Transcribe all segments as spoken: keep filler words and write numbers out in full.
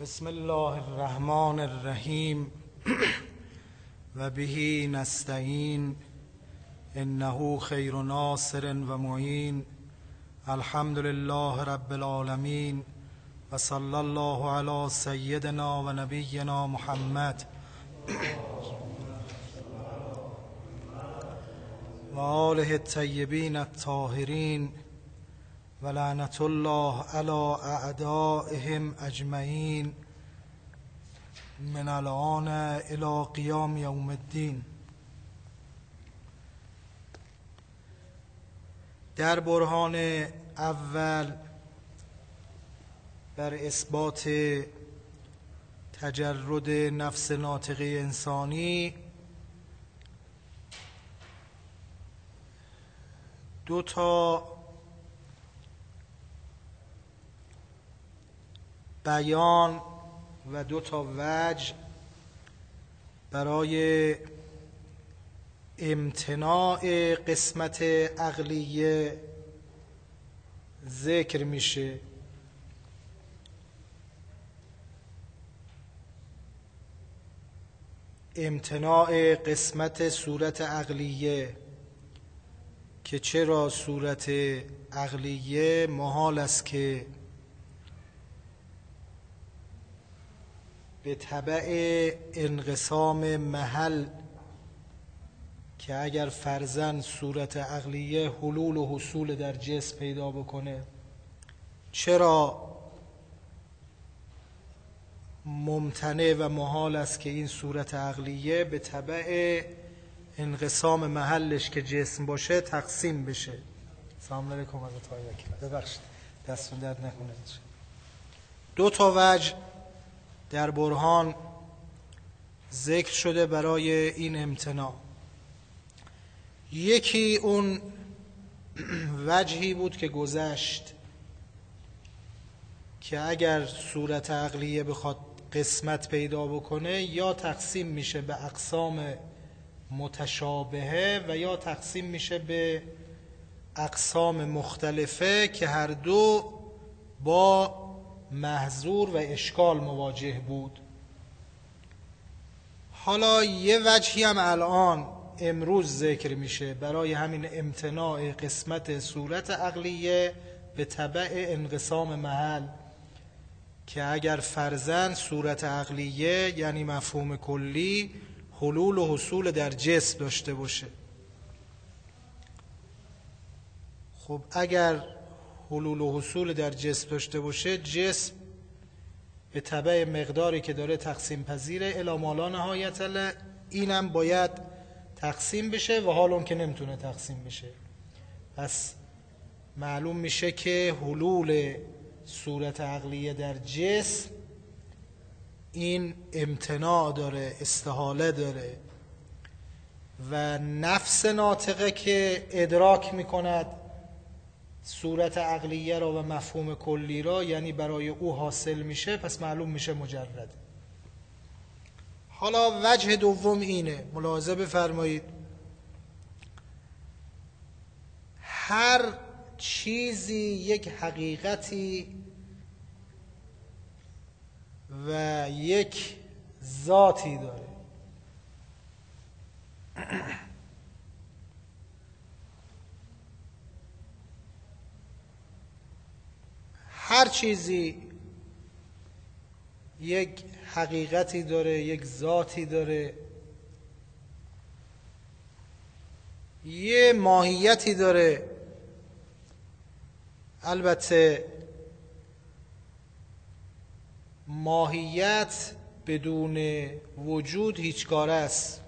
بسم الله الرحمن الرحیم و به نستعین انه خیر ناصر و معین. الحمد لله رب العالمین و صلی الله علی سیدنا و نبینا محمد و آله الطیبین الطاهرین و لعنت الله علی اعدائهم اجمعین من الان الی قیام یوم الدین. در برهان اول بر اثبات تجرد نفس ناطقه انسانی دو تا بیان و دو تا وجه برای امتناع قسمت عقلیه ذکر میشه. امتناع قسمت صورت عقلیه که چرا صورت عقلیه محال است که به تبع انقسام محل که اگر فرضاً صورت عقلیه حلول و حصول در جسم پیدا بکنه، چرا ممتنع و محال است که این صورت عقلیه به تبع انقسام محلش که جسم باشه تقسیم بشه. سلام علیکم حضرت آقای وکیل، ببخشید دستون درد نکنه. دو تا وجه در برهان ذکر شده برای این امتناع. یکی اون وجهی بود که گذشت که اگر صورت عقلیه بخواد قسمت پیدا بکنه یا تقسیم میشه به اقسام متشابهه و یا تقسیم میشه به اقسام مختلفه که هر دو با محظور و اشکال مواجه بود. حالا یه وجهی هم الان امروز ذکر میشه برای همین امتناع قسمت صورت عقلیه به تبع انقسام محل که اگر فرضاً صورت عقلیه یعنی مفهوم کلی حلول و حصول در جسم داشته باشه. خب اگر حلول و حصول در جسم داشته باشه، جسم به تبع مقداری که داره تقسیم پذیره الی ما لا نهایت له، اینم باید تقسیم بشه و حال اون که نمیتونه تقسیم بشه. پس معلوم میشه که حلول صورت عقلیه در جسم این امتناع داره، استحاله داره و نفس ناطقه که ادراک میکند صورت عقلیه را و مفهوم کلی را، یعنی برای او حاصل میشه، پس معلوم میشه مجرده. حالا وجه دوم اینه، ملاحظه بفرمایید، هر چیزی یک حقیقتی و یک ذاتی داره. هر چیزی یک حقیقتی داره، یک ذاتی داره، یه ماهیتی داره. البته ماهیت بدون وجود هیچگاره است.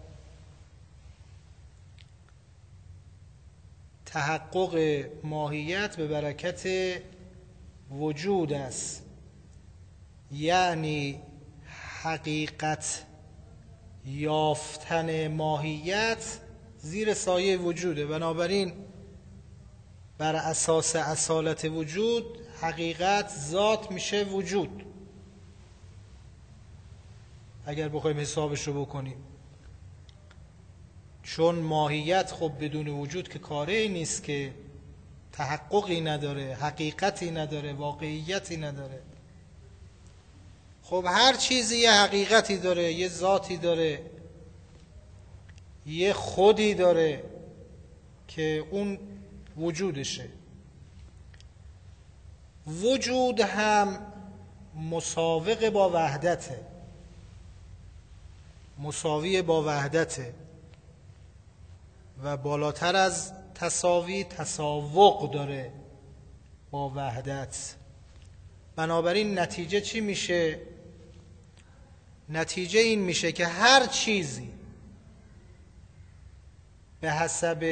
تحقق ماهیت به برکت وجود است، یعنی حقیقت یافتن ماهیت زیر سایه وجوده. بنابراین بر اساس اصالت وجود حقیقت ذات میشه وجود اگر بخوایم حسابش رو بکنیم، چون ماهیت خب بدون وجود که کاری نیست، که تحققی نداره، حقیقتی نداره، واقعیتی نداره. خب هر چیزی یه حقیقتی داره، یه ذاتی داره، یه خودی داره که اون وجودشه. وجود هم مساوق با وحدته، مساوی با وحدته و بالاتر از تساوی تساوق داره با وحدت. بنابراین نتیجه چی میشه؟ نتیجه این میشه که هر چیزی به حسب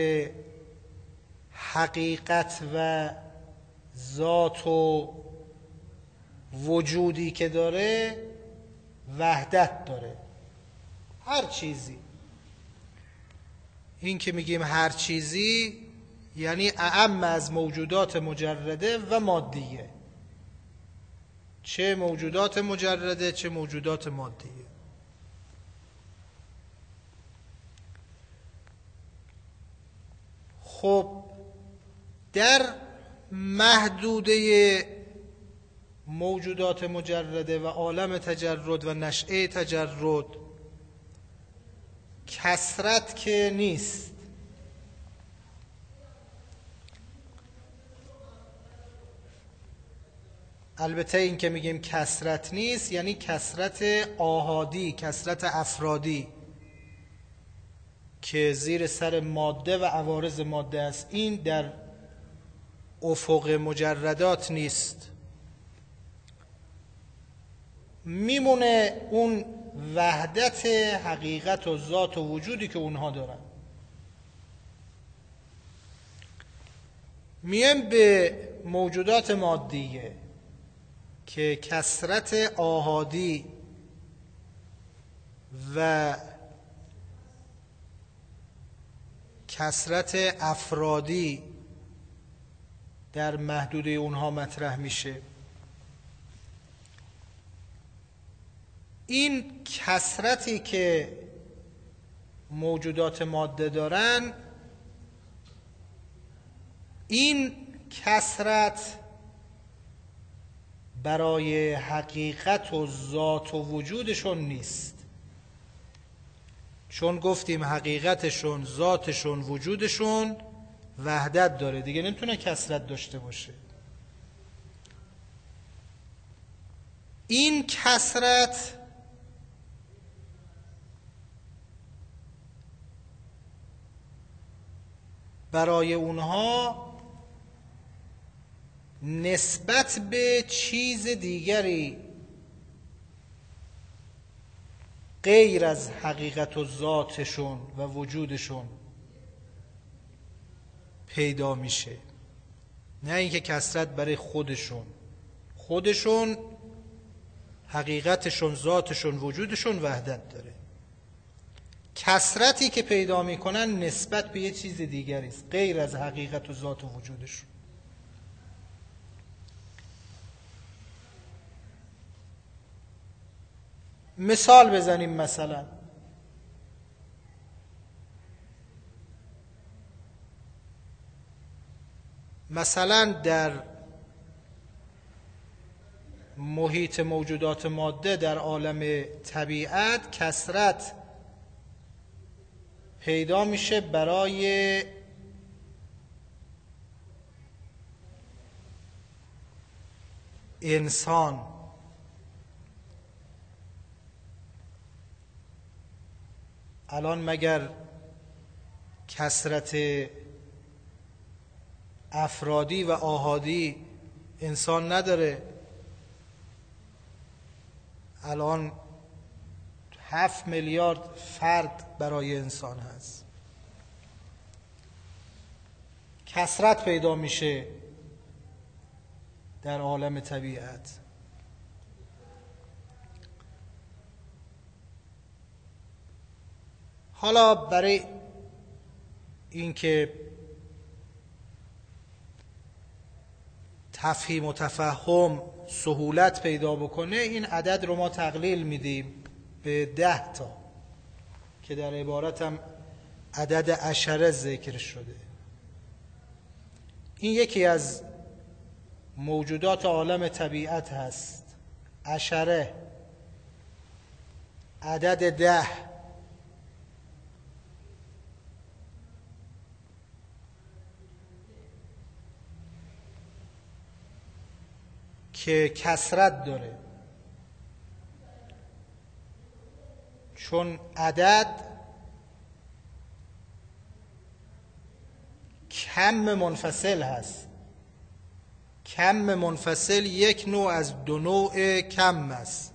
حقیقت و ذات و وجودی که داره وحدت داره. هر چیزی. این که میگیم هر چیزی یعنی اعم از موجودات مجرده و مادیه، چه موجودات مجرده چه موجودات مادیه. خب در محدوده موجودات مجرده و عالم تجرد و نشأه تجرد کثرت که نیست. البته این که میگیم کثرت نیست یعنی کثرت آحادی، کثرت افرادی که زیر سر ماده و عوارض ماده است، این در افق مجردات نیست. میمونه اون وحدت حقیقت و ذات و وجودی که اونها دارن. میم به موجودات مادیه که کثرت آحادی و کثرت افرادی در محدوده اونها مطرح میشه. این کثرتی که موجودات ماده دارن، این کثرت برای حقیقت و ذات و وجودشون نیست، چون گفتیم حقیقتشون، ذاتشون، وجودشون وحدت داره، دیگه نمیتونه کثرت داشته باشه. این کثرت برای اونها نسبت به چیز دیگری غیر از حقیقت و ذاتشون و وجودشون پیدا میشه، نه اینکه کثرت برای خودشون. خودشون حقیقتشون، ذاتشون، وجودشون وحدت داره. کثرتی که پیدا میکنن نسبت به یه چیز دیگری است غیر از حقیقت و ذات و وجودشون. مثال بزنیم. مثلا مثلا در محیط موجودات ماده در عالم طبیعت کثرت پیدا میشه برای انسان. الان مگر کثرت افرادی و آحادی انسان نداره؟ الان هفت میلیارد فرد برای انسان هست. کثرت پیدا میشه در عالم طبیعت. حالا برای اینکه تفهیم و تفهم سهولت پیدا بکنه، این عدد رو ما تقلیل میدیم به ده تا که در عبارت هم عدد عشره ذکر شده. این یکی از موجودات عالم طبیعت هست. عشره عدد ده که کثرت داره، چون عدد کم منفصل هست. کم منفصل یک نوع از دو نوع کم است.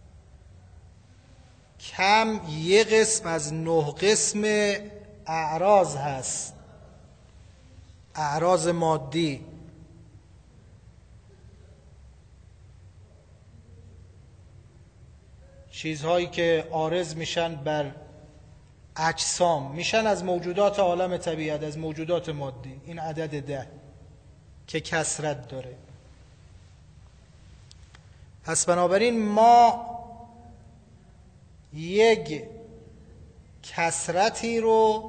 کم یک قسم از نه قسم اعراض هست، اعراض مادی. چیزهایی که عارض میشن بر اجسام، میشن از موجودات عالم طبیعت، از موجودات مادی. این عدد ده که کثرت داره. پس بنابراین ما یک کثرتی رو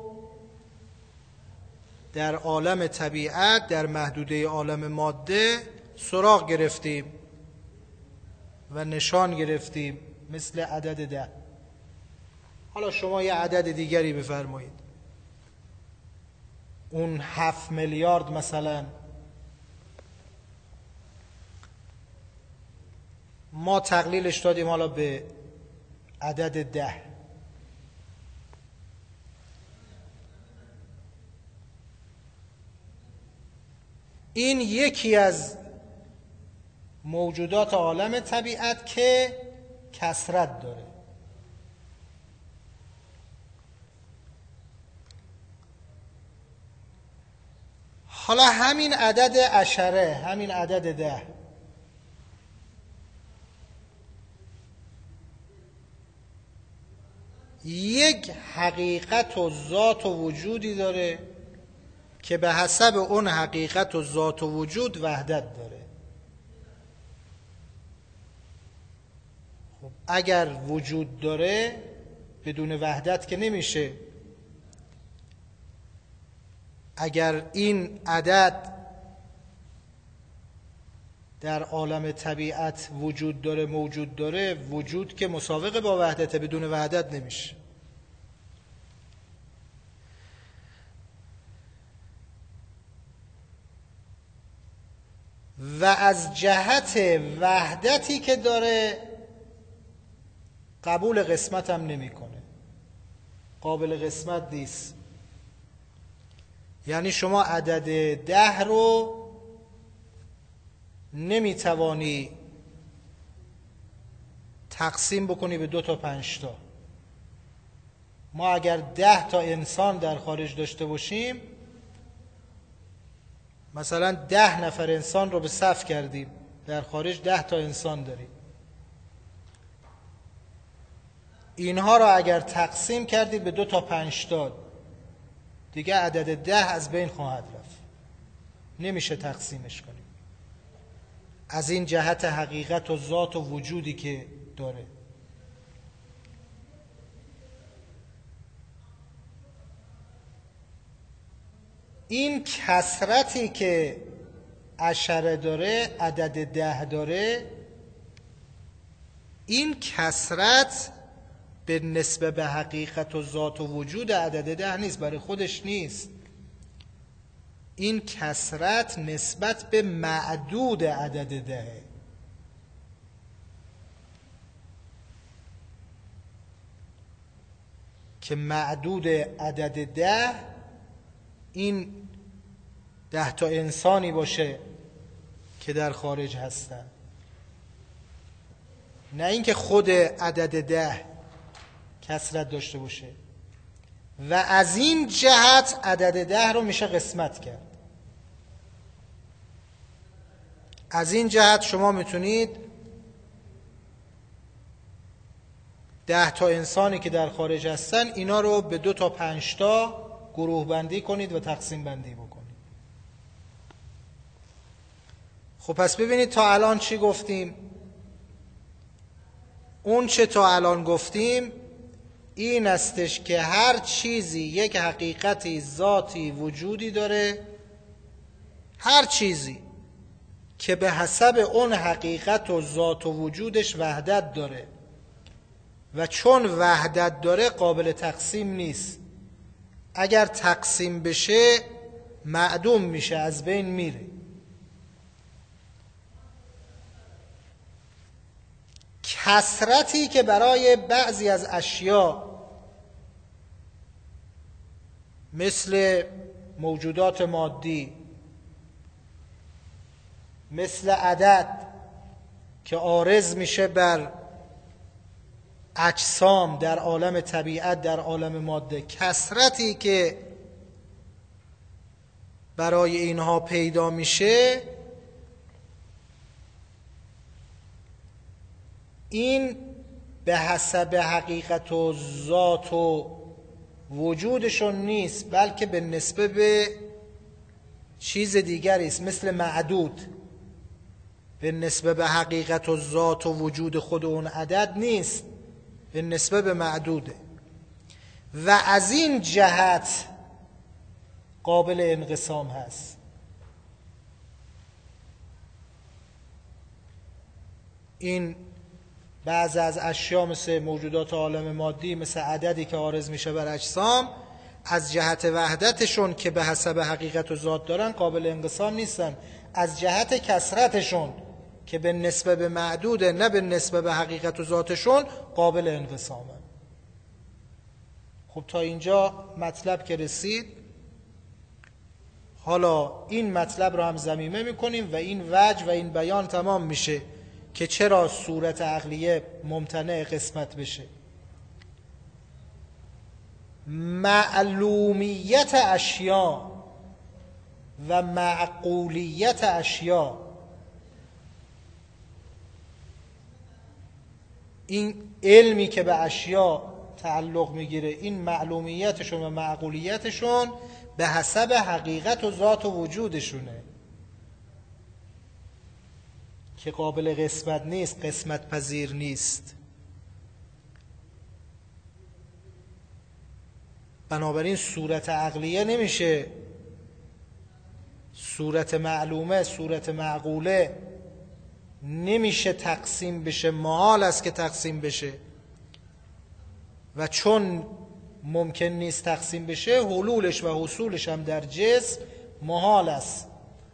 در عالم طبیعت، در محدوده عالم ماده سراغ گرفتیم و نشان گرفتیم مثل عدد ده. حالا شما یه عدد دیگری بفرمایید، اون هفت میلیارد مثلا، ما تقلیلش دادیم حالا به عدد ده. این یکی از موجودات عالم طبیعت که کثرت داره. حالا همین عدد عشره، همین عدد ده، یک حقیقت و ذات و وجودی داره که به حسب اون حقیقت و ذات و وجود وحدت داره. خب اگر وجود داره بدون وحدت که نمیشه. اگر این عدد در عالم طبیعت وجود داره، موجود داره، وجود که مساوق با وحدت، بدون وحدت نمیشه. و از جهت وحدتی که داره قبول قسمت هم نمیکنه، قابل قسمت نیست. یعنی شما عدد ده رو نمیتوانی تقسیم بکنی به دو تا پنج تا. ما اگر ده تا انسان در خارج داشته باشیم، مثلا ده نفر انسان رو به صف کردیم، در خارج ده تا انسان داریم، اینها رو اگر تقسیم کردید به دو تا پنج تا، دیگه عدد ده از بین خواهد رفت، نمیشه تقسیمش کنیم. از این جهت حقیقت و ذات و وجودی که داره. این کثرتی که عشره داره، عدد ده داره، این کثرت به نسبه به حقیقت و ذات و وجود عدد ده نیست، برای خودش نیست. این کثرت نسبت به معدود عدد ده. که معدود عدد ده این ده تا انسانی باشه که در خارج هستن، نه اینکه خود عدد ده کثرت داشته باشه. و از این جهت عدد ده رو میشه قسمت کرد. از این جهت شما میتونید ده تا انسانی که در خارج هستن اینا رو به دو تا پنج تا گروه بندی کنید و تقسیم بندی بکنید. خب پس ببینید تا الان چی گفتیم؟ اون چه تا الان گفتیم این استش که هر چیزی یک حقیقتی، ذاتی، وجودی داره، هر چیزی که به حسب اون حقیقت و ذات و وجودش وحدت داره و چون وحدت داره قابل تقسیم نیست. اگر تقسیم بشه معدوم میشه، از بین میره. کثرتی که برای بعضی از اشیاء مثل موجودات مادی، مثل عدد که عارض میشه بر اجسام در عالم طبیعت، در عالم ماده، کثرتی که برای اینها پیدا میشه، این به حسب حقیقت و ذات و وجودشون نیست، بلکه به نسبت به چیز دیگری است. مثل معدود به نسبت به حقیقت و ذات و وجود خود اون عدد نیست، به نسبت به معدوده و از این جهت قابل انقسام هست. این بعض از اشیاء مثل موجودات عالم مادی، مثل عددی که عارض میشه بر اجسام، از جهت وحدتشون که به حسب حقیقت و ذات دارن قابل انقسام نیستن. از جهت کثرتشون که به نسبت به معدوده، نه به نسبت به حقیقت و ذاتشون، قابل انقسامن. خب تا اینجا مطلب که رسید، حالا این مطلب رو هم ضمیمه میکنیم و این وجه و این بیان تمام میشه که چرا صورت عقلیه ممتنع قسمت بشه. معلومیت اشیاء و معقولیت اشیاء، این علمی که به اشیاء تعلق میگیره، این معلومیتشون و معقولیتشون به حسب حقیقت و ذات و وجودشونه که قابل قسمت نیست، قسمت پذیر نیست. بنابراین صورت عقلیه نمیشه، صورت معلومه، صورت معقوله نمیشه تقسیم بشه، محال است که تقسیم بشه و چون ممکن نیست تقسیم بشه، حلولش و حصولش هم در جسم محال است.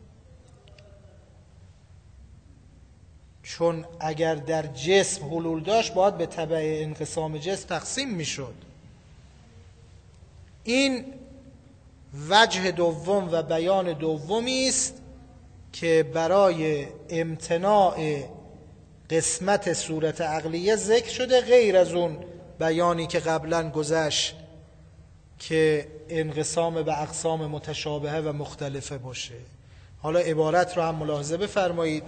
چون اگر در جسم حلول داشت باید به تبع انقسام جسم تقسیم میشد. این وجه دوم و بیان دومی است که برای امتناع قسمت صورت عقلیه ذکر شده، غیر از اون بیانی که قبلا گذشت که انقسام به اقسام متشابهه و مختلفه باشه. حالا عبارت رو هم ملاحظه بفرمایید.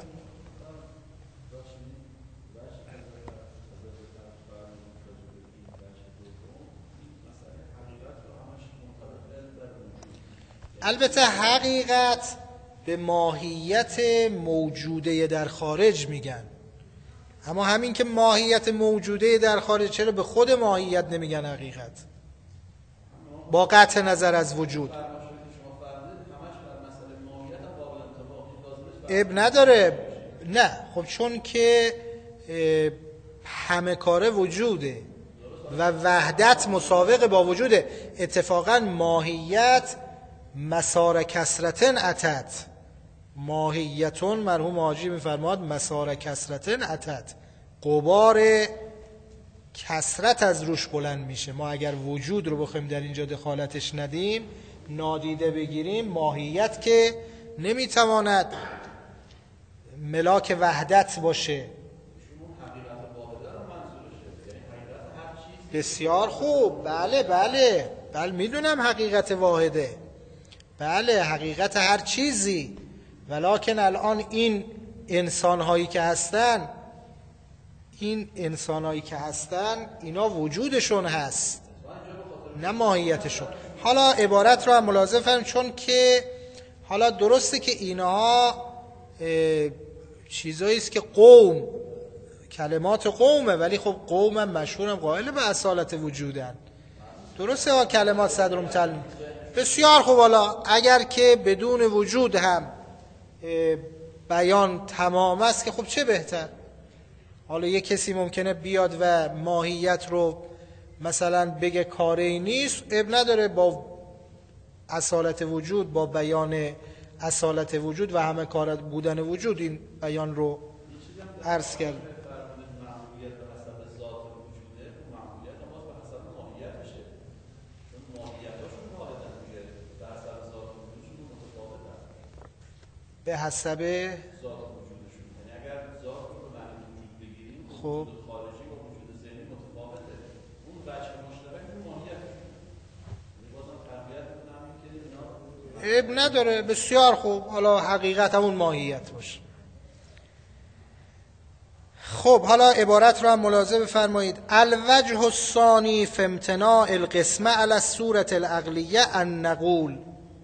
البته حقیقت به ماهیت موجوده در خارج میگن، اما همین که ماهیت موجوده در خارج، چرا به خود ماهیت نمیگن حقیقت؟ با قطع نظر از وجود اب نداره. نه خب چون که همه کاره وجوده و وحدت مساوق با وجوده. اتفاقا ماهیت مسار کسرتن اتت، ماهیتون مرحوم حاجی میفرماد مسار کسرتن اتت، غبار کسرت از روش بلند میشه. ما اگر وجود رو بخوایم در اینجا دخالتش ندیم، نادیده بگیریم، ماهیت که نمیتواند ملاک وحدت باشه. بسیار خوب، بله بله بله میدونم حقیقت واحده، بله حقیقت هر چیزی، ولکن الان این انسان‌هایی که هستن، این انسان‌هایی که هستن اینا وجودشون هست نه ماهیتشون. حالا عبارت رو هم ملاحظه فرمایید، چون که حالا درسته که اینها چیزایی است که قوم، کلمات قومه، ولی خب قوم هم مشهورم قائل به اصالت وجودن. درسته ها کلمات صدرم تل. بسیار خوب، حالا اگر که بدون وجود هم بیان تمام است که خب چه بهتر. حالا یه کسی ممکنه بیاد و ماهیت رو مثلا بگه کاری نیست، اب نداره با اصالت وجود، با بیان اصالت وجود و همه کار بودن وجود این بیان رو عرض کرد. به حسب ذات وجودشون، یعنی اگر ذات رو به معنی وجود بگیریم خب وجود خارجی و وجود ذهنی متفاوته، اون وجه مشترک اون ماهیتشه. بازم تربیت می‌کنم که اینا اب نداره. بسیار خوب، حالا حقیقت همون ماهیت باشه. خب حالا عبارت رو هم ملاحظه بفرمایید. الوجه الثانی فی امتناع القسمه علی الصورة العقلیه ان نقول،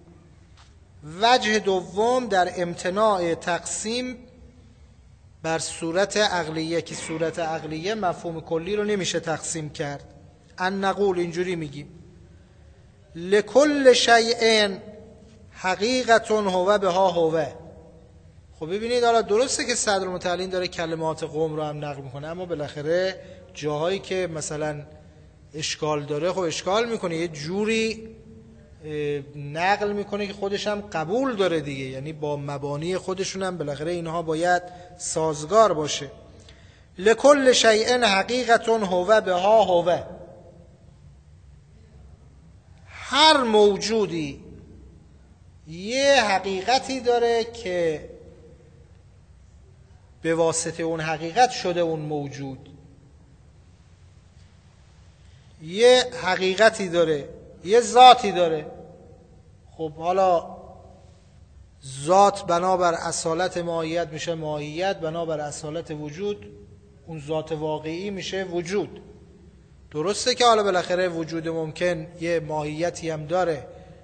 وجه دوم در امتناع تقسیم بر صورت عقلیه، که صورت عقلیه مفهوم کلی رو نمیشه تقسیم کرد. ان نقول اینجوری میگیم لکل شیء حقیقت هو بها هو. خب ببینید حالا درسته که صدرالمتعلین داره کلمات قوم رو هم نقل میکنه، اما بالاخره جاهایی که مثلا اشکال داره خب اشکال میکنه، یه جوری نقل میکنه که خودش هم قبول داره دیگه، یعنی با مبانی خودشون هم بالاخره اینها باید سازگار باشه. لکل شیء حقیقت هو بها هو، هر موجودی یه حقیقتی داره که به واسطه اون حقیقت شده اون موجود، یه حقیقتی داره، یه ذاتی داره. خب حالا ذات بنابر اصالت ماهیت میشه ماهیت، بنابر اصالت وجود اون ذات واقعی میشه وجود. درسته که حالا بالاخره وجود ممکن یه ماهیتی هم داره،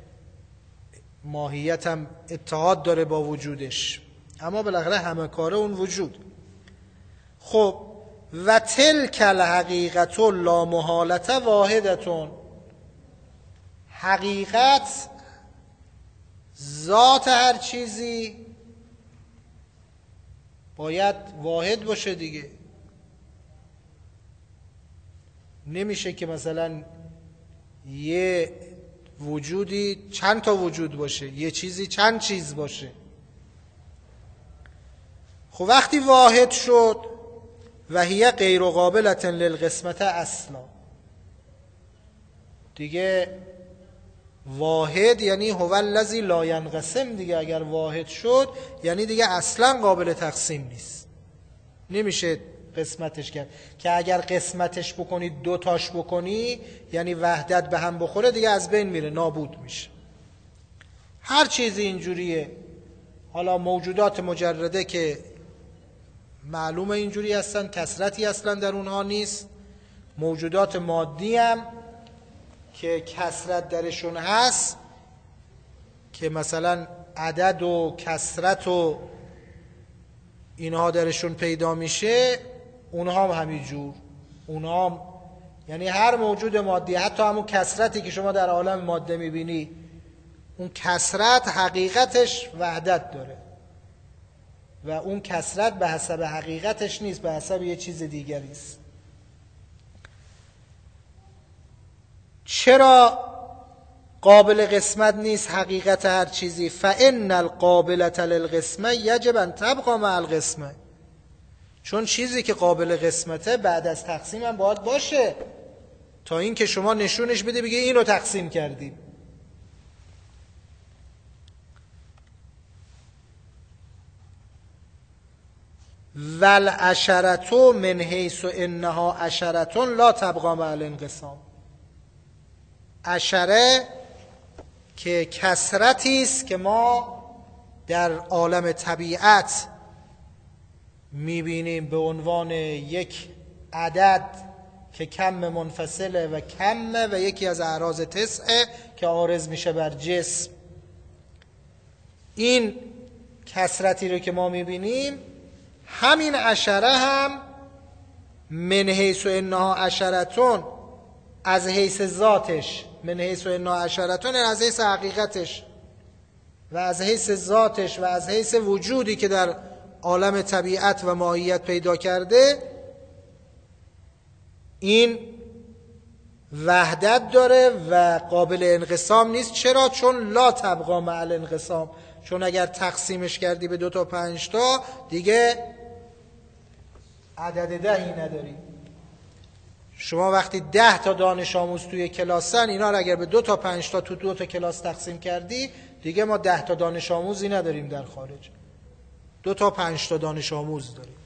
ماهیت هم اتحاد داره با وجودش، اما بالاخره همه کاره اون وجود. خب و تلک الحقیقت لا محالت واحدتون، حقیقت ذات هر چیزی باید واحد باشه دیگه. نمیشه که مثلا یه وجودی چند تا وجود باشه، یه چیزی چند چیز باشه. خب وقتی واحد شد و هی غیر قابلة للقسمت اصلا، دیگه واحد یعنی هو الذی لا ینقسم دیگه. اگر واحد شد یعنی دیگه اصلا قابل تقسیم نیست، نمیشه قسمتش کرد. که اگر قسمتش بکنی دو تاش بکنی یعنی وحدت به هم بخوره، دیگه از بین میره، نابود میشه. هر چیزی اینجوریه. حالا موجودات مجرده که معلومه اینجوری هستن، کثرتی اصلا در اونها نیست. موجودات مادی هم که کثرت درشون هست، که مثلا عدد و کثرت و اینها درشون پیدا میشه، اونها هم همینجور. اونها هم یعنی هر موجود مادی، حتی همون کثرتی که شما در عالم ماده میبینی، اون کثرت حقیقتش وحدت داره و اون کثرت به حسب حقیقتش نیست، به حسب یه چیز دیگری است. چرا قابل قسمت نیست حقیقت هر چیزی؟ فإن القابلة للقسمة یجب ان تبقى مع القسمة، چون چیزی که قابل قسمته بعد از تقسیم هم باید باشه، تا این که شما نشونش بده بگه اینو تقسیم کردیم. والعشرة من حیث انها عشرة لا تبقى مع الانقسام. عشره که کثرتی است که ما در عالم طبیعت میبینیم به عنوان یک عدد که کم منفصله و کمه و یکی از اعراض تسعه که عارض میشه بر جسم. این کثرتی رو که ما میبینیم، همین عشره هم من حیث انها عشرتون، از حیث ذاتش، من حیث انها عشرتون، از حیث حقیقتش و از حیث ذاتش و از حیث وجودی که در عالم طبیعت و ماهیت پیدا کرده، این وحدت داره و قابل انقسام نیست. چرا؟ چون لا تبقا مع الانقسام، چون اگر تقسیمش کردی به دو تا پنج تا دیگه عدد دهی نداری. شما وقتی ده تا دانش آموز توی کلاسن، اینا رو اگر به دو تا پنج تا تو دو تا کلاس تقسیم کردی دیگه ما ده تا دانش آموزی نداریم در خارج، دو تا پنج تا دانش آموز داریم.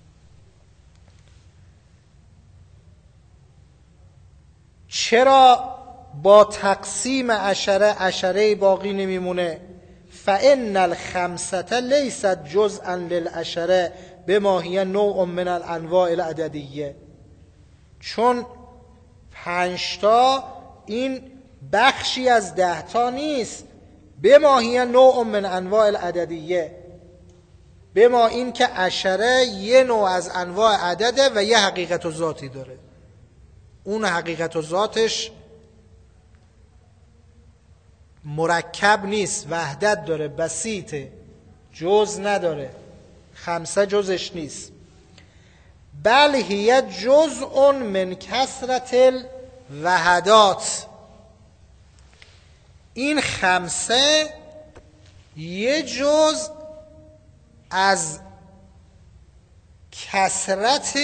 چرا با تقسیم عشره عشره باقی نمیمونه؟ فإن الخمسة لیست جزءا للعشره بما هی نوع من الانواع العددیه. چون پنج تا این بخشی از ده تا نیست. بما هی نوع من انواع العددیه، بما این که عشره یه نوع از انواع عدده و یه حقیقت و ذاتی داره. اون حقیقت و ذاتش مرکب نیست، وحدت داره، بسیطه، جز نداره. خمسه جزش نیست. بل هی جزء من کثرت الوحدات. این خمسه یه جز از کثرت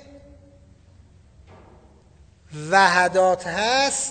وحدات هست،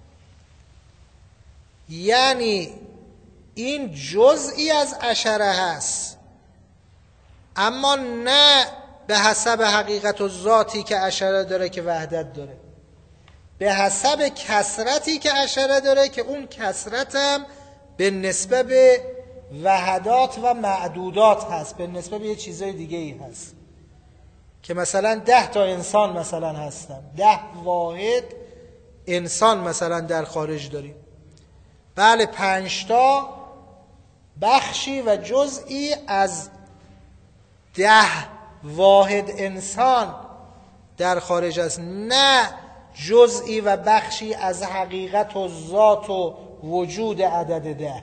یعنی این جزئی از عشره هست، اما نه به حسب حقیقت و ذاتی که عشره داره که وحدت داره، به حسب کثرتی که عشره داره که اون کثرت هم به نسبت به وحدات و معدودات هست، به نسبت به یه چیزای دیگه ای هست. که مثلا ده تا انسان مثلا هستن، ده واحد انسان مثلا در خارج داریم. بله، پنج تا بخشی و جزئی از ده واحد انسان در خارج است، نه جزئی و بخشی از حقیقت و ذات و وجود عدد ده.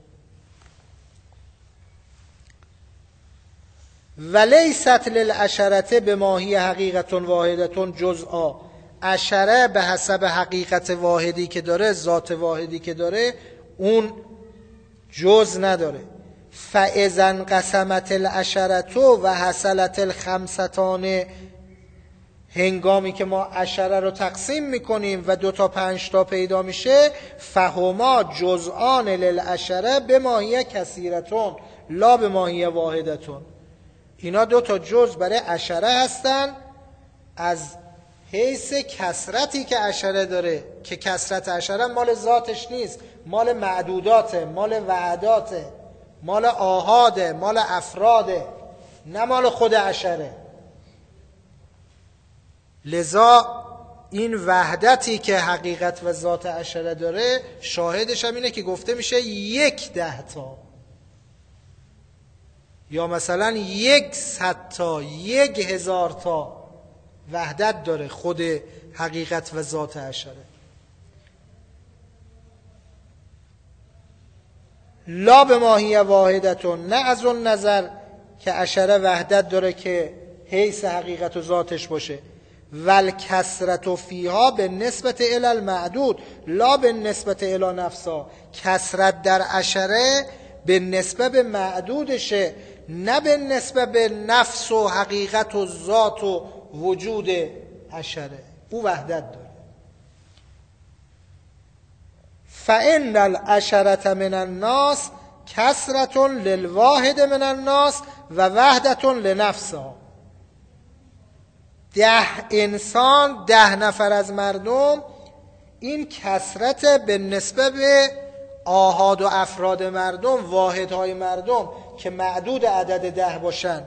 ولیست للعشرة بما هی حقیقت واحدة جزءا. عشره به حسب حقیقت واحدی که داره، ذات واحدی که داره، اون جز نداره. فاذا انقسمت العشرة و حصلت الخمستان. هنگامی که ما عشره رو تقسیم میکنیم و دو تا پنج تا پیدا میشه، فهما جزءان للعشره بما هی کثیرتون لا بما هی واحدتون. اینا دو تا جز برای عشره هستن از حیث کثرتی که عشره داره، که کثرت عشره مال ذاتش نیست، مال معدوداته، مال وحداته، مال آحاده، مال افراده، نه مال خود عشره. لذا این وحدتی که حقیقت و ذات عشره داره، شاهدش هم اینه که گفته میشه یک ده تا، یا مثلا یک صد تا، یک هزار تا وحدت داره خود حقیقت و ذات عشره. لا بما هی واحدتون، نه از اون نظر که عشره وحدت داره که حیث حقیقت و ذاتش باشه. ول کثرت فیها به نسبت الی المعدود لا به نسبت الی نفسا. کثرت در عشره به نسبت به معدودشه، نه به نسبت به نفس و حقیقت و ذات و وجود عشره. او وحدت داره. فإن العشرة من الناس کثرة للواحد من الناس و وحدة لنفسها. ده انسان، ده نفر از مردم، این کثرت به نسبت به آحاد و افراد مردم، واحدهای مردم که معدود عدد ده باشن.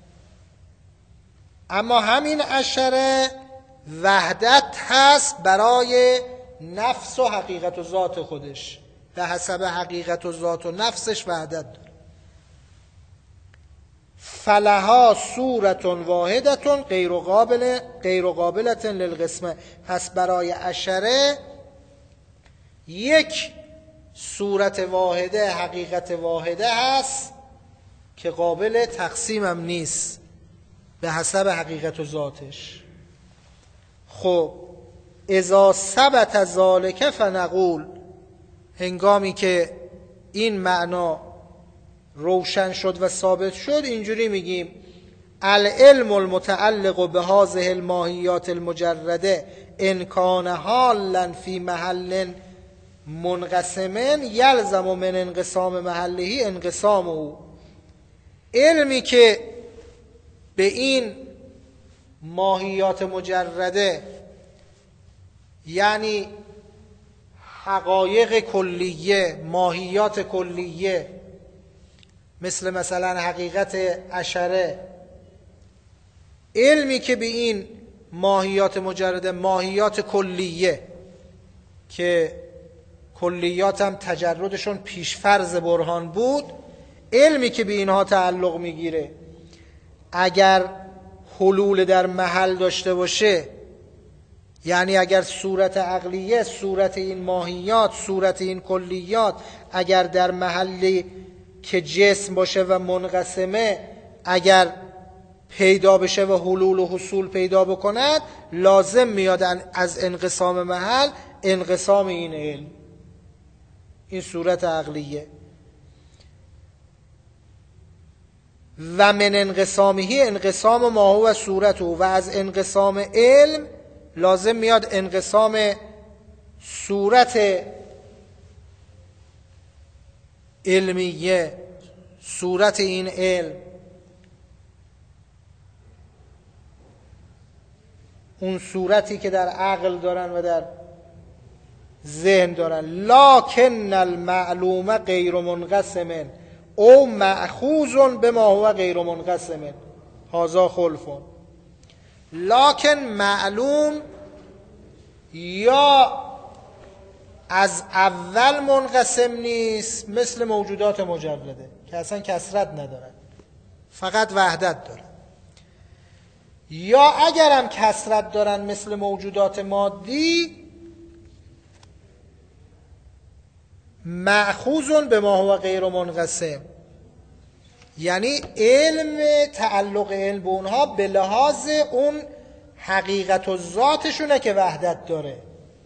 اما همین عشره وحدت هست برای نفس و حقیقت و ذات خودش، به حسب حقیقت و ذات و نفسش وحدت داره. فلها صورت واحدت غیر قابل غیر قابلة للقسمه. پس برای عشره یک صورت واحده، حقیقت واحده هست که قابل تقسیم هم نیست به حسب حقیقت و ذاتش. خب اذا ثبت ذلک فنقول، هنگامی که این معنا روشن شد و ثابت شد اینجوری میگیم العلم المتعلق به هذه الماهیات المجرده ان کان حالا فی محل منقسم یلزم من انقسام محله انقسامه. علمی که به این ماهیات مجرده یعنی حقایق کلیه، ماهیات کلیه، مثل مثلا حقیقت عشره، علمی که به این ماهیات مجرده، ماهیات کلیه که کلیات هم تجردشون پیشفرض برهان بود، علمی که به اینها تعلق میگیره اگر حلول در محل داشته باشه، یعنی اگر صورت عقلیه، صورت این ماهیات، صورت این کلیات اگر در محلی که جسم باشه و منقسمه اگر پیدا بشه و حلول و حصول پیدا بکند، لازم میاد از انقسام محل انقسام این علم، این صورت عقلیه. و من انقسامه انقسام ما هو صورته، و از انقسام علم لازم میاد انقسام صورت علمیه، صورت این علم، اون صورتی که در عقل دارن و در ذهن دارن. لکن المعلوم غیر منقسم او مأخوذ بما هو غیر منقسم هذا خلف. لکن معلوم یا از اول منقسم نیست، مثل موجودات مجرده که اصلا کثرت ندارن، فقط وحدت دارن، یا اگرم کثرت دارن مثل موجودات مادی، مأخوذ به ما هو غیر منقسم، یعنی علم، تعلق علم به اونها به لحاظ اون حقیقت و ذاتشونه که وحدت داره،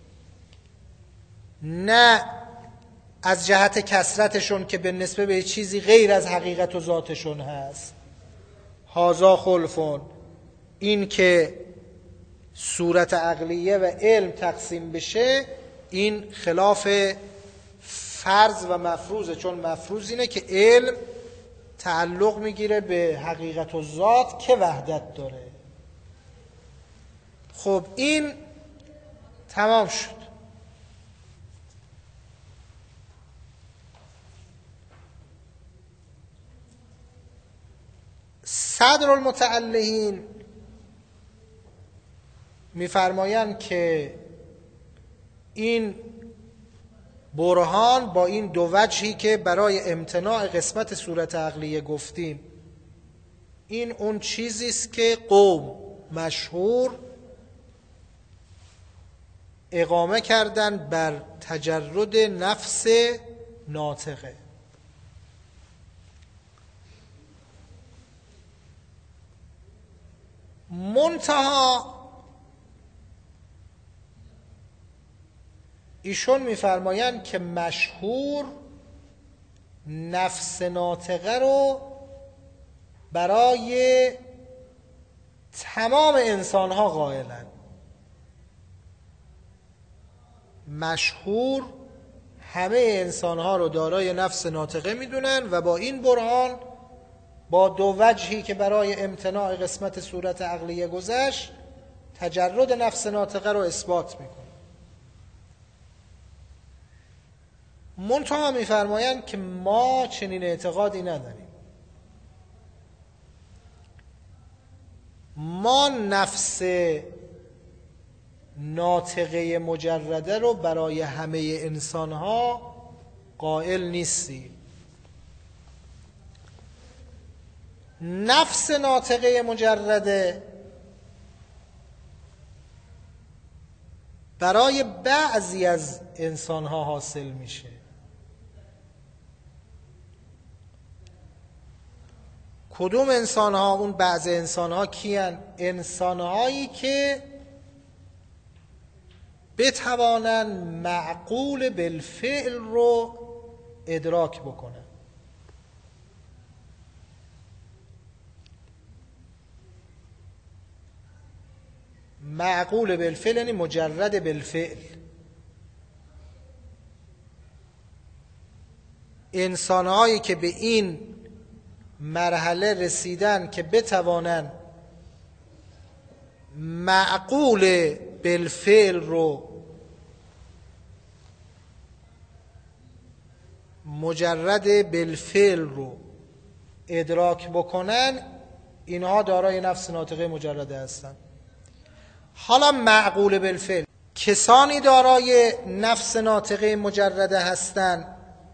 نه از جهت کثرتشون که به نسبه به چیزی غیر از حقیقت و ذاتشون هست. هازا خلفون، این که صورت عقلیه و علم تقسیم بشه این خلاف فرض و مفروضه، چون مفروض اینه که علم تعلق میگیره به حقیقت و ذات که وحدت داره. خب این تمام شد. صدر المتعلهین میفرمایند که این برهان با این دو وجهی که برای امتناع قسمت صورت عقلیه گفتیم، این اون چیزی است که قوم مشهور اقامه کردن بر تجرد نفس ناطقه. منتها ایشون میفرمایند که مشهور نفس ناطقه رو برای تمام انسان ها قائلن. مشهور همه انسان ها رو دارای نفس ناطقه میدونن و با این برهان، با دو وجهی که برای امتناع قسمت صورت عقلیه گذشت، تجرد نفس ناطقه رو اثبات میکنه. منتها میفرمایند که ما چنین اعتقادی نداریم. ما نفس ناطقه مجرده رو برای همه انسانها قائل نیستیم. نفس ناطقه مجرده برای بعضی از انسانها حاصل میشه. کدوم انسانها؟ اون بعض انسانها کیان؟ انسانهایی که بتوانن معقول بالفعل رو ادراک بکنن. معقول بالفعل یعنی مجرد بالفعل. انسانهایی که به این مرحله رسیدن که بتوانن معقول بالفعل رو مجرد بالفعل رو ادراک بکنن، اینها دارای نفس ناطقه مجرده هستند. حالا معقول بالفعل، کسانی دارای نفس ناطقه مجرده هستند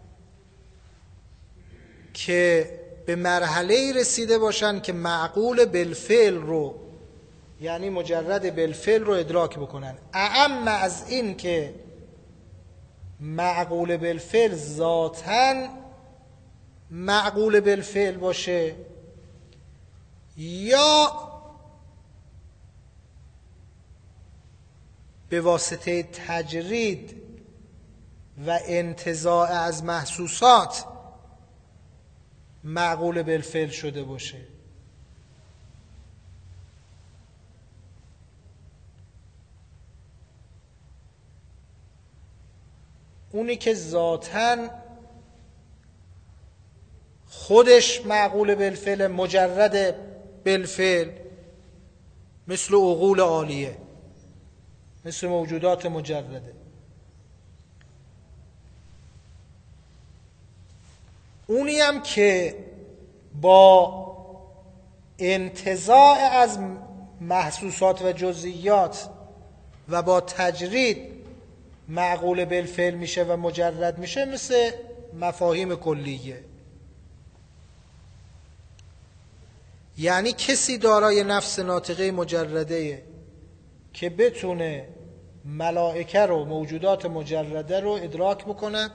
که به مرحله رسیده باشن که معقول بالفعل رو یعنی مجرد بالفعل رو ادراک بکنن. اعم از این که معقول بالفعل ذاتاً معقول بالفعل باشه یا به واسطه تجرید و انتزاع از محسوسات معقول بالفعل شده باشه. اونی که ذاتاً خودش معقول بالفعل مجرد بالفعل، مثل عقول عالیه، مثل موجودات مجرده. اونی هم که با انتزاع از محسوسات و جزئیات و با تجرید معقول بالفعل میشه و مجرد میشه، مثل مفاهیم کلیه. یعنی کسی دارای نفس ناطقه مجرده که بتونه ملائکه رو، موجودات مجرده رو ادراک بکند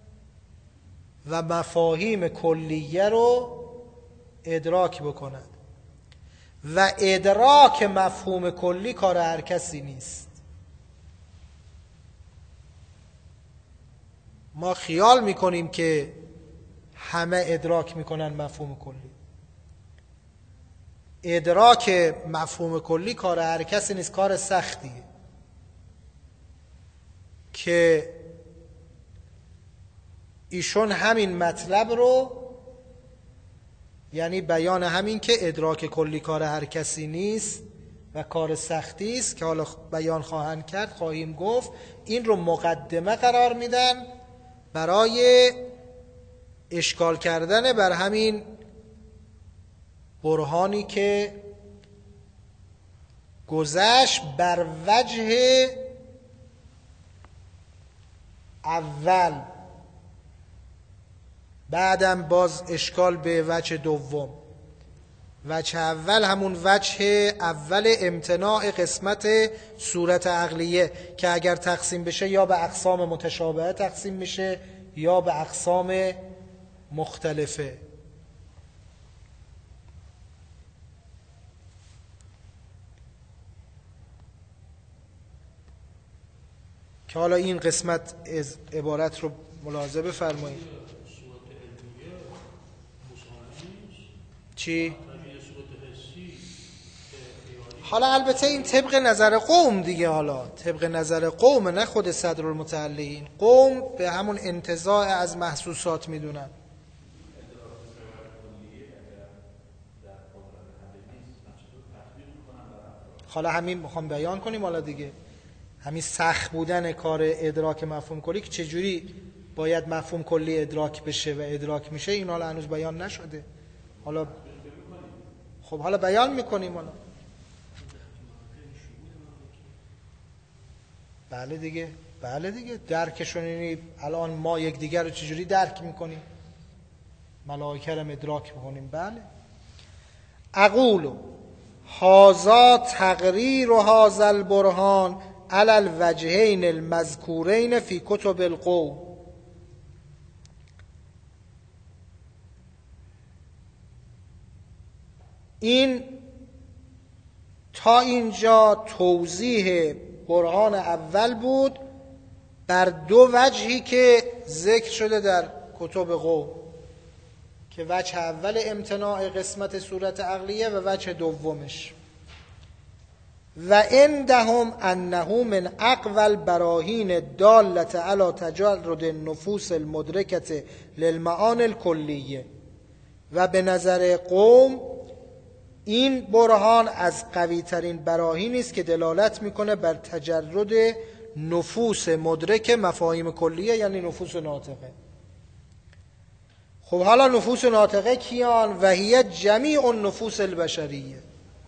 و مفاهیم کلیه رو ادراک بکند. و ادراک مفهوم کلی کار هر کسی نیست. ما خیال میکنیم که همه ادراک میکنن مفهوم کلی. ادراک مفهوم کلی کار هر کسی نیست، کار سختیه که ایشون همین مطلب رو، یعنی بیان همین که ادراک کلی کار هر کسی نیست و کار سختی است که حالا بیان خواهند کرد، خواهیم گفت، این رو مقدمه قرار میدن برای اشکال کردن بر همین برهانی که گذشت بر وجه اول، بعدم باز اشکال به وجه دوم. وجه اول همون وجه اول امتناع قسمت صورت عقلیه که اگر تقسیم بشه یا به اقسام متشابهه تقسیم میشه یا به اقسام مختلفه. که حالا این قسمت از عبارت رو ملاحظه بفرمایید. چی؟ حالا البته این طبق نظر قوم دیگه، حالا طبق نظر قوم، نه خود صدرالمتعلقین. قوم به همون انتزاع از محسوسات میدونن. حالا همین میخوام بیان کنیم. حالا دیگه همین سخت بودن کار ادراک مفهوم کلی که چجوری باید مفهوم کلی ادراک بشه و ادراک میشه، این حالا هنوز بیان نشده. حالا خب حالا بیان میکنیم. حالا بله دیگه، بله دیگه، درکشون اینی الان ما یک دیگر رو چجوری درک میکنیم، ملائکه رو ادراک میکنیم. بله. اقول هذا تقریر هذا البرهان علی الوجهین المذکورین فی کتب القوم. این تا اینجا توضیح برهان اول بود بر دو وجهی که ذکر شده در کتب قوم، که وجه اول امتناع قسمت صورت عقلیه و وجه دومش. و عندهم انه من اقوى البراهین الدالة علی تجرد النفوس المدرکة للمعانی الکلیه. و به نظر قوم این برهان از قوی ترین براهینی است که دلالت میکنه بر تجرد نفوس مدرک مفاهیم کلیه، یعنی نفوس ناطقه. خب حالا نفوس ناطقه کیان؟ و هی جمیع النفوس البشریه،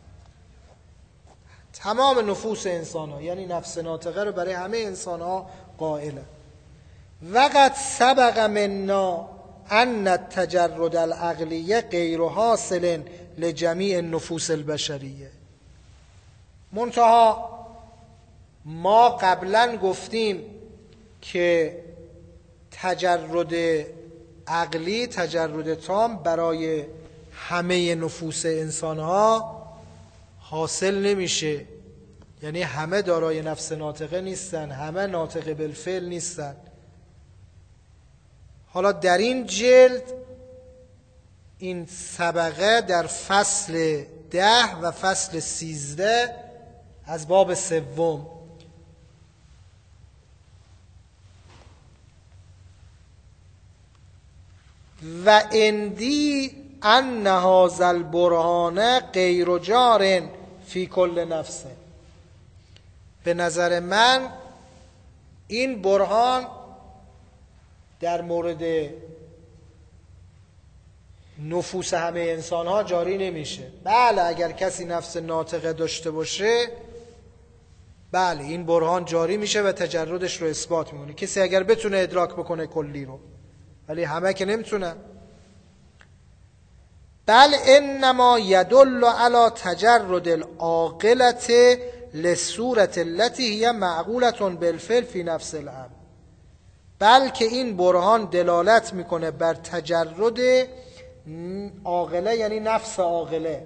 تمام نفوس انسان ها، یعنی نفس ناطقه رو برای همه انسان ها قائله. وقد سبق منا ان التجرد العقلیه غیر حاصل لجمیع النفوس البشریه. منتها ما قبلا گفتیم که تجرد عقلی، تجرد تام برای همه نفوس انسان ها حاصل نمیشه، یعنی همه دارای نفس ناطقه نیستن، همه ناطق بالفعل نیستن. حالا در این جلد این سبقه در فصل ده و فصل سیزده از باب سوم و اندی ان هذا البرهان غیر جار فی کل نفس. به نظر من این برهان در مورد نفوس همه انسان ها جاری نمیشه. بله اگر کسی نفس ناطقه داشته باشه بله این برهان جاری میشه و تجردش رو اثبات میکنه، کسی اگر بتونه ادراک بکنه کلی رو، ولی همه که نمیتونن. بل انما يدل على تجرد العاقلة للصورة التي هي معقولة بالفعل في نفس الامر. بلکه این برهان دلالت میکنه بر تجرد عاقله، یعنی نفس عاقله،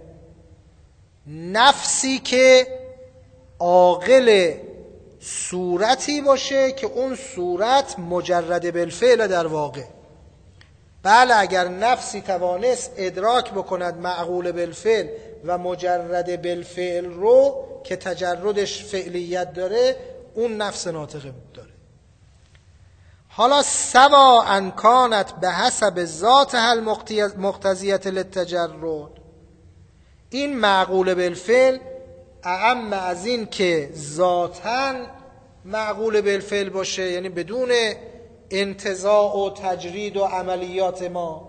نفسی که عاقل صورتی باشه که اون صورت مجرد بالفعل در واقع. بله اگر نفسی توانست ادراک بکند معقول بالفعل و مجرد بالفعل رو که تجردش فعلیت داره، اون نفس ناطقه داره. حالا سوا ان کانت به حسب ذاتها المقتضیة للتجرد، این معقول بالفعل اعم از این که ذاتاً معقول بالفعل باشه، یعنی بدون انتزاع و تجرید و عملیات ما،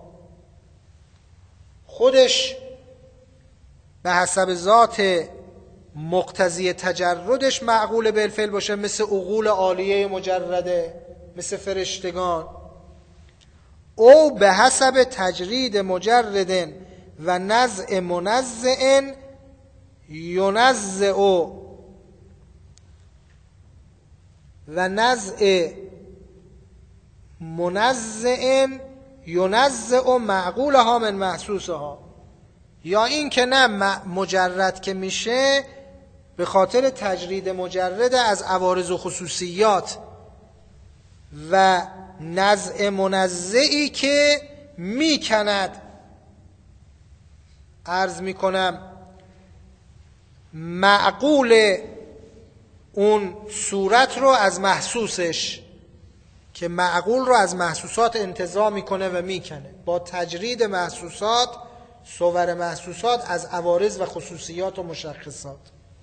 خودش به حسب ذات مقتضی تجردش معقول بالفعل باشه، مثل عقول عالیه مجرده، مثل فرشتگان. او به حسب تجرید مجرد و نزع منزع ینزع و نزع منزع ینزع معقولها من محسوسها. یا این که نه مجرد که میشه به خاطر تجرید مجرد از عوارض و خصوصیات، و نزع منزعی که میکند، عرض میکنم معقول اون صورت رو از محسوسش، که معقول رو از محسوسات انتزاع میکنه و میکنه با تجرید محسوسات، صور محسوسات از عوارض و خصوصیات و مشخصات.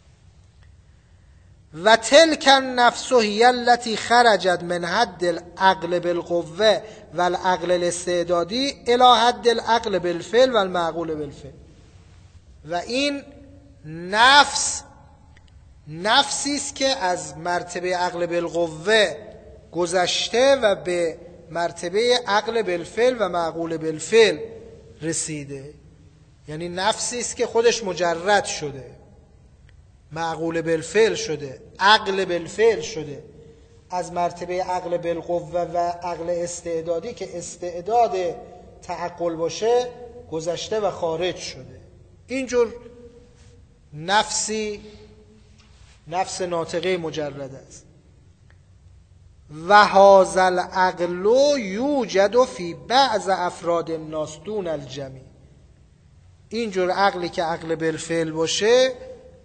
و تلک النفس هی التي خرجت من حد العقل بالقوه و العقل الاستعدادی الى حد العقل بالفعل و المعقول بالفعل. و این نفس نفسی است که از مرتبه عقل بالقوه گذشته و به مرتبه عقل بالفعل و معقول بالفعل رسیده. یعنی نفسی است که خودش مجرد شده، معقول بالفعل شده، عقل بالفعل شده، از مرتبه عقل بالقوه و عقل استعدادی که استعداد تعقل باشه گذشته و خارج شده. اینجور نفسی نفس ناطقه مجرد است. و هذا العقل یوجد فی بعض افراد الناس دون الجمیع. اینجور عقلی که عقل بالفعل باشه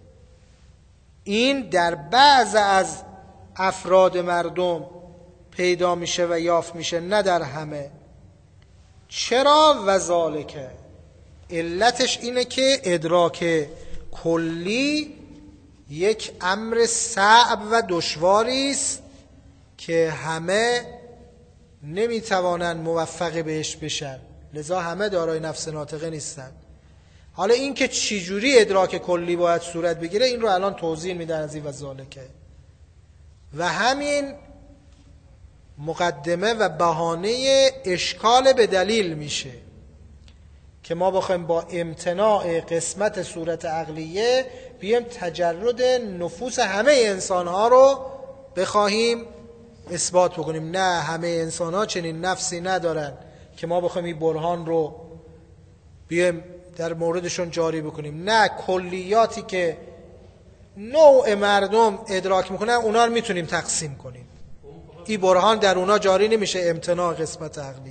این در بعض از افراد مردم پیدا میشه و یافت میشه، نه در همه. چرا؟ و ذالک، علتش اینه که ادراک کلی یک امر صعب و دشواری است که همه نمیتوانند موفق بهش بشن، لذا همه دارای نفس ناطقه نیستن. حالا این که چجوری ادراک کلی باید صورت بگیره این رو الان توضیح میدن از این و ذالکه. و همین مقدمه و بهانه اشکال به دلیل میشه که ما بخوایم با امتناع قسمت صورت عقلیه بیایم تجرد نفوس همه انسانها رو بخواهیم اثبات بکنیم. نه، همه انسانها چنین نفسی ندارن که ما بخوایم این برهان رو بیایم در موردشون جاری بکنیم. نه، کلیاتی که نوع مردم ادراک میکنن اونا رو میتونیم تقسیم کنیم. این برهان در اونا جاری نمیشه، امتناع قسمت عقلیه.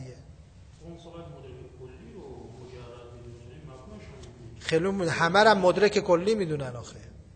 خیلی همه را مدرک کلی میدونن آخه.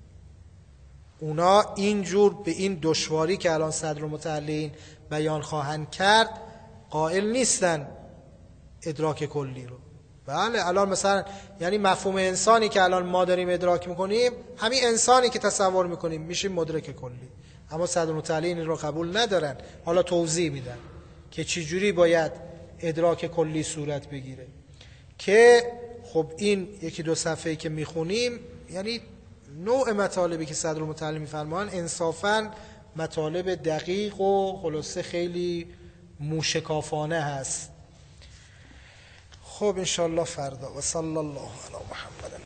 اونا اینجور به این دشواری که الان صدر متعلین بیان خواهند کرد قائل نیستن ادراک کلی رو. بله الان مثلا یعنی مفهوم انسانی که الان ما داریم ادراک میکنیم، همین انسانی که تصور میکنیم میشیم مدرک کلی، اما صدر متعلین این رو قبول ندارن. حالا توضیح میدن که چجوری باید ادراک کلی صورت بگیره. که خب این یکی دو صفحه‌ای که میخونیم یعنی نوع مطالبی که صدر متعلین میفرمان انصافاً مطالب دقیق و خلاصه خیلی موشکافانه هست. خب انشالله فردا. و صلی الله علی محمد.